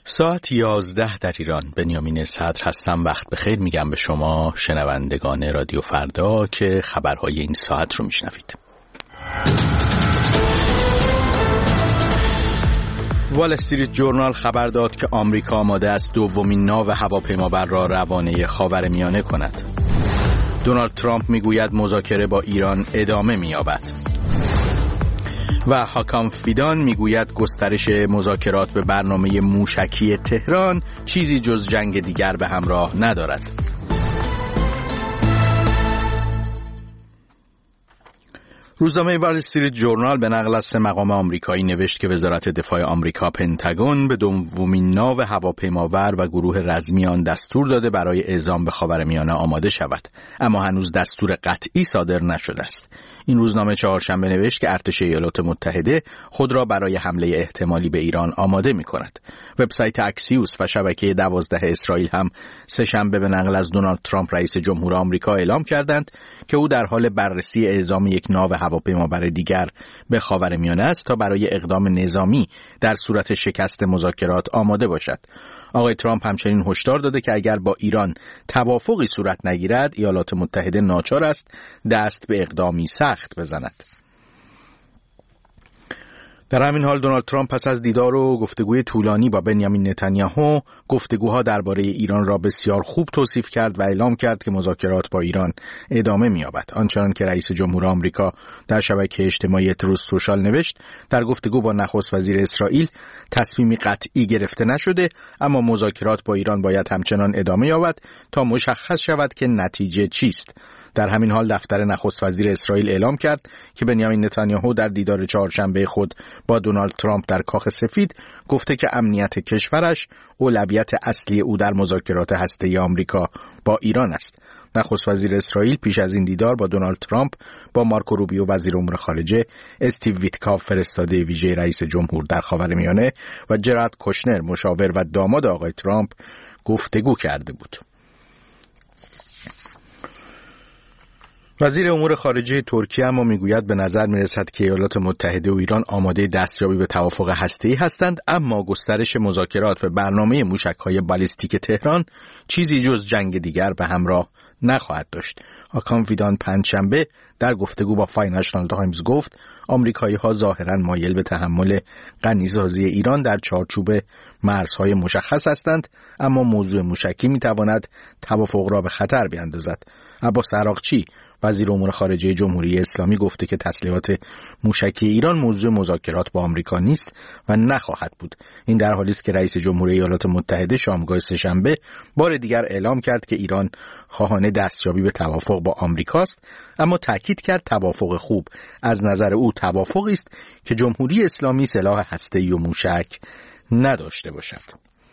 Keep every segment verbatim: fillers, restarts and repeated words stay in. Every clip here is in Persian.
ساعت یازده در ایران. بنیامین صدر هستم. وقت بخیر میگم به شما شنوندگان رادیو فردا که خبرهای این ساعت رو میشنوید. وال استریت جورنال خبر داد که آمریکا آماده است دومین ناو هواپیمابر را روانه خاورمیانه کند. دونالد ترامپ میگوید مذاکره با ایران ادامه می‌یابد. و حاکم فیدان میگوید گسترش مذاکرات به برنامه موشکی تهران چیزی جز جنگ دیگر به همراه ندارد. روزنامه وال استریت جورنال به نقل از سه مقام آمریکایی نوشت که وزارت دفاع آمریکا پنتاگون به دومین ناو هواپیمابر و گروه رزمی آن دستور داده برای اعزام به خاورمیانه آماده شود، اما هنوز دستور قطعی صادر نشده است. این روزنامه چهارشنبه نوشت که ارتش ایالات متحده خود را برای حمله احتمالی به ایران آماده می کند. وبسایت اکسیوس و شبکه دوازده اسرائیل هم سه شنبه به نقل از دونالد ترامپ رئیس جمهور آمریکا اعلام کردند که او در حال بررسی اعزام یک ناو هواپیمابر دیگر به خاورمیانه است تا برای اقدام نظامی در صورت شکست مذاکرات آماده باشد. آقای ترامپ همچنین هشدار داده که اگر با ایران توافقی صورت نگیرد، ایالات متحده ناچار است دست به اقدامی سخت بزند. در همین حال دونالد ترامپ پس از دیدار و گفتگوی طولانی با بنیامین نتانیاهو گفتگوها درباره ایران را بسیار خوب توصیف کرد و اعلام کرد که مذاکرات با ایران ادامه می‌یابد. آنچنان که رئیس جمهور آمریکا در شبکه اجتماعی تروث سوشال نوشت، در گفتگو با نخست وزیر اسرائیل تصمیمی قطعی گرفته نشده، اما مذاکرات با ایران باید همچنان ادامه یابد تا مشخص شود که نتیجه چیست. در همین حال دفتر نخست وزیر اسرائیل اعلام کرد که بنیامین نتانیاهو در دیدار چهارشنبه خود با دونالد ترامپ در کاخ سفید گفته که امنیت کشورش اولویت اصلی او در مذاکرات هسته‌ای آمریکا با ایران است. نخست وزیر اسرائیل پیش از این دیدار با دونالد ترامپ با مارکو روبیو وزیر امور خارجه، استیو ویتکاف فرستاده ویژه رئیس جمهور در خاورمیانه و جرارد کوشنر مشاور و داماد آقای ترامپ گفتگو کرده بود. وزیر امور خارجه ترکیه اما میگوید به نظر میرسد که ایالات متحده و ایران آماده دستیابی به توافق هسته‌ای هستند، اما گسترش مذاکرات به برنامه موشک‌های بالیستیک تهران چیزی جز جنگ دیگر به همراه نخواهد داشت. حاکم فیدان پنجشنبه در گفتگو با فاینانشال تایمز گفت آمریکایی‌ها ظاهراً مایل به تحمل غنی‌سازی ایران در چارچوب مرزهای مشخص هستند، اما موضوع موشکی میتواند توافق را به خطر بیاندازد. عباس عراقچی وزیر امور خارجه جمهوری اسلامی گفته که تسلیحات موشکی ایران موضوع مذاکرات با آمریکا نیست و نخواهد بود. این در حالی است که رئیس جمهوری ایالات متحده شامگاه سه‌شنبه بار دیگر اعلام کرد که ایران خواهان دستیابی به توافق با آمریکاست، اما تاکید کرد توافق خوب از نظر او توافقی است که جمهوری اسلامی سلاح هسته‌ای و موشک نداشته باشد.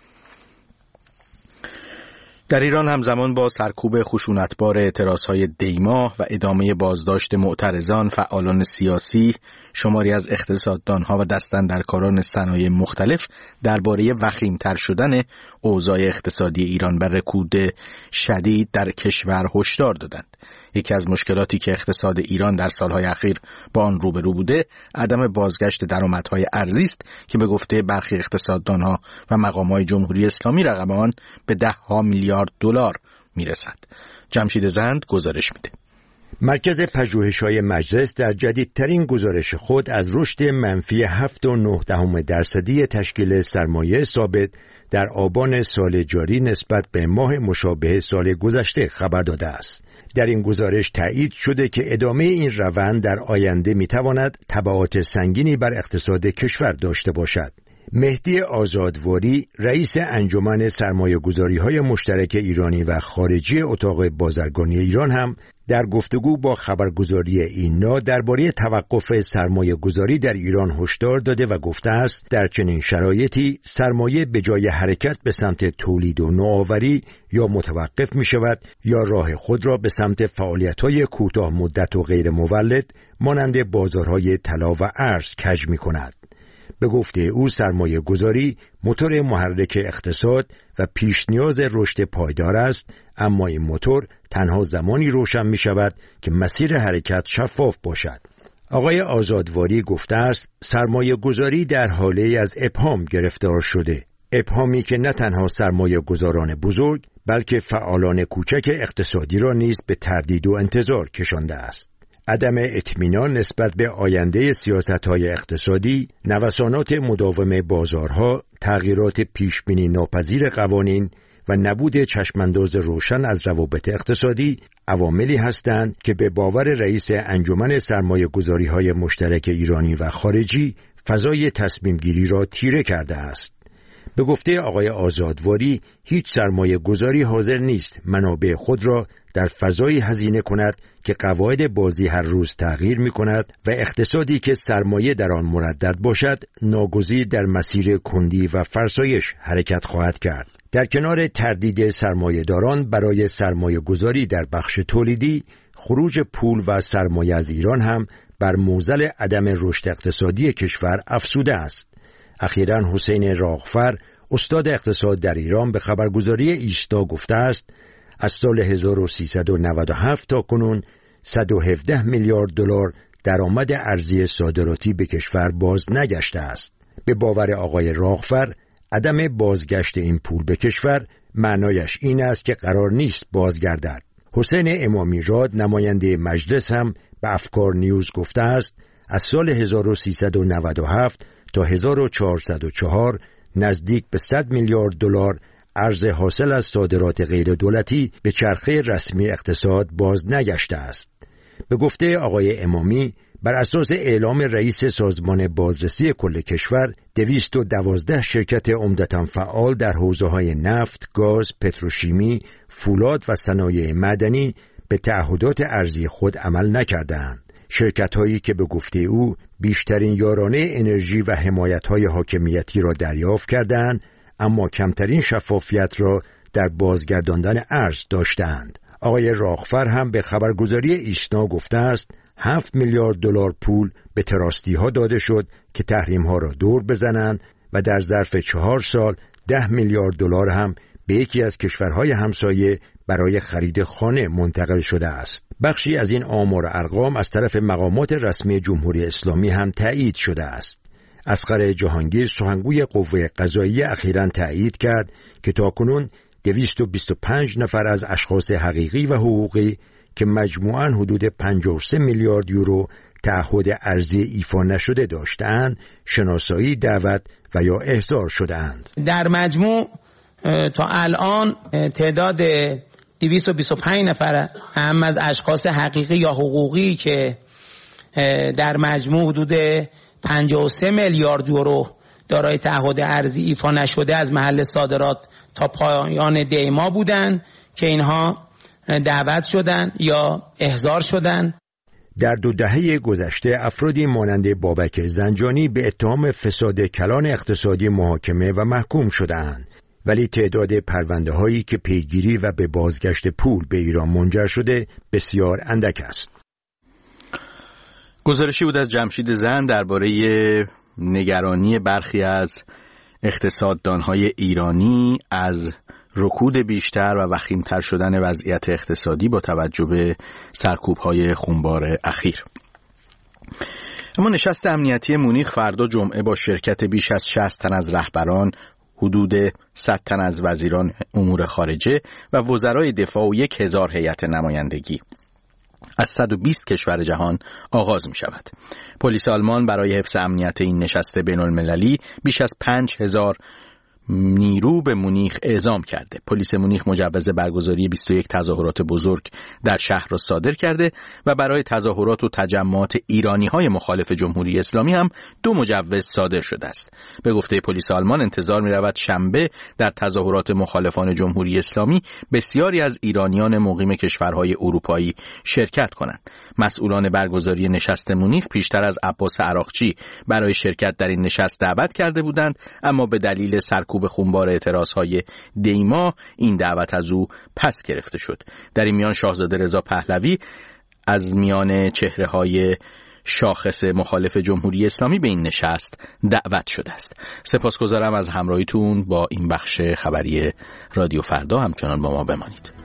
در ایران همزمان با سرکوب خشونتبار اعتراضهای دی‌ماه و ادامه بازداشت معترضان، فعالان سیاسی، شماری از اقتصاددانها و دستاندرکاران صنایع مختلف درباره وخیم‌تر شدن اوضاع اقتصادی ایران و رکود شدید در کشور هشدار دادند. یکی از مشکلاتی که اقتصاد ایران در سالهای اخیر با آن روبرو بوده، عدم بازگشت درآمدهای ارزی است که به گفته برخی اقتصاددانها و مقامات جمهوری اسلامی رقم آن به ده ها میلیارد دلار میرسد. جمشید زند گزارش میده. مرکز پژوهش‌های مجلس در جدیدترین گزارش خود از رشد منفی هفت و نه دهم درصدی تشکیل سرمایه ثابت در آبان سال جاری نسبت به ماه مشابه سال گذشته خبر داده است. در این گزارش تایید شده که ادامه این روند در آینده میتواند تبعات سنگینی بر اقتصاد کشور داشته باشد. مهدی آزادواری رئیس انجمن سرمایه‌گذاری‌های مشترک ایرانی و خارجی اتاق بازرگانی ایران هم در گفتگو با خبرگزاری اینا درباره توقف سرمایه‌گذاری در ایران هشدار داده و گفته است در چنین شرایطی سرمایه به جای حرکت به سمت تولید و نوآوری یا متوقف می شود یا راه خود را به سمت فعالیت‌های کوتاه مدت و غیر مولد مانند بازارهای طلا و ارز کج می کند. به گفته او سرمایه گذاری موتور محرک اقتصاد و پیش نیاز رشد پایدار است، اما این موتور تنها زمانی روشن می شود که مسیر حرکت شفاف باشد. آقای آزادواری گفته است سرمایه گذاری در حاله از ابهام گرفتار شده. ابهامی که نه تنها سرمایه گذاران بزرگ بلکه فعالان کوچک اقتصادی را نیز به تردید و انتظار کشانده است. عدم اطمینان نسبت به آینده سیاست‌های اقتصادی، نوسانات مداوم بازارها، تغییرات پیشبینی ناپذیر قوانین و نبود چشمانداز روشن از روابط اقتصادی عواملی هستند که به باور رئیس انجمن سرمایه‌گذاری‌های مشترک ایرانی و خارجی فضای تصمیم‌گیری را تیره کرده است. به گفته آقای آزادواری، هیچ سرمایه گذاری حاضر نیست منابع خود را در فضایی هزینه کند که قواعد بازی هر روز تغییر می کند و اقتصادی که سرمایه در آن مردد باشد ناگزیر در مسیر کندی و فرسایش حرکت خواهد کرد. در کنار تردید سرمایه داران برای سرمایه گذاری در بخش تولیدی، خروج پول و سرمایه از ایران هم بر معضل عدم رشد اقتصادی کشور افزوده است. اخیراً حسین راغفر، استاد اقتصاد در ایران، به خبرگزاری ایسنا گفته است از سال هزار و سیصد و نود و هفت تا کنون صد و هفده میلیارد دلار درآمد ارزی صادراتی به کشور باز نگشته است. به باور آقای راغفر، عدم بازگشت این پول به کشور معنایش این است که قرار نیست بازگردد. حسین امامی راد، نماینده مجلس، هم به افکار نیوز گفته است از سال هزار و سیصد و نود و هفت تا هزار و چهارصد و چهار نزدیک به صد میلیارد دلار ارز حاصل از صادرات غیر دولتی به چرخه رسمی اقتصاد باز نگشته است. به گفته آقای امامی، بر اساس اعلام رئیس سازمان بازرسی کل کشور، دویست و دوازده شرکت عمدتاً فعال در حوزه‌های نفت، گاز، پتروشیمی، فولاد و صنایع معدنی به تعهدات ارزی خود عمل نکردند. شرکت‌هایی که به گفته او بیشترین یارانه انرژی و حمایت‌های حاکمیتی را دریافت کردند، اما کمترین شفافیت را در بازگرداندن ارز داشتند. آقای راغفر هم به خبرگزاری ایسنا گفته است هفت میلیارد دلار پول به تراستی‌ها داده شد که تحریم‌ها را دور بزنند و در ظرف چهار سال ده میلیارد دلار هم به یکی از کشورهای همسایه برای خرید خانه منتقل شده است. بخشی از این آمار و ارقام از طرف مقامات رسمی جمهوری اسلامی هم تایید شده است. اصغر جهانگیر، سخنگوی قوه قضاییه، اخیراً تایید کرد که تاکنون دویست و بیست و پنج نفر از اشخاص حقیقی و حقوقی که مجموعاً حدود پنجاه و سه میلیارد یورو تعهد ارزی ایفا نشده داشتند، شناسایی، دعوت و یا احضار شده‌اند. در مجموع تا الان تعداد دویست و بیست و پنج نفر هم از اشخاص حقیقی یا حقوقی که در مجموع حدود پنجاه و سه میلیارد یورو دارای تعهد ارزی ایفا نشده از محل صادرات تا پایان دی ماه بودند که اینها دعوت شدند یا احضار شدند. در دو دهه گذشته افرادی مانند بابک زنجانی به اتهام فساد کلان اقتصادی محاکمه و محکوم شده‌اند، ولی تعداد پرونده هایی که پیگیری و به بازگشت پول به ایران منجر شده بسیار اندک است. گزارشی بود از جمشید زن درباره نگرانی برخی از اقتصاددانهای ایرانی از رکود بیشتر و وخیمتر شدن وضعیت اقتصادی با توجه به سرکوب‌های خونبار اخیر. اما نشست امنیتی مونیخ فردا جمعه با شرکت بیش از شصت تن از رهبران، حدود صد تن از وزیران امور خارجه و وزرای دفاع و یک هزار هیئت نمایندگی از صد و بیست کشور جهان آغاز می شود. پلیس آلمان برای حفظ امنیت این نشست بین المللی بیش از پنج هزار نیرو به مونیخ اعزام کرده. پلیس مونیخ مجوز برگزاری بیست و یک تظاهرات بزرگ در شهر را صادر کرده و برای تظاهرات و تجمعات ایرانی‌های مخالف جمهوری اسلامی هم دو مجوز صادر شده است. به گفته پلیس آلمان انتظار می‌رود شنبه در تظاهرات مخالفان جمهوری اسلامی بسیاری از ایرانیان مقیم کشورهای اروپایی شرکت کنند. مسئولان برگزاری نشست مونیخ پیشتر از عباس عراقچی برای شرکت در این نشست دعوت کرده بودند، اما به دلیل سرکوب به خونبار اعتراضهای دیما این دعوت از او پس گرفته شد. در این میان شاهزاده رضا پهلوی از میان چهره‌های شاخص مخالف جمهوری اسلامی به این نشست دعوت شده است. سپاسگزارم از همراهیتون با این بخش خبری رادیو فردا. همچنان با ما بمانید.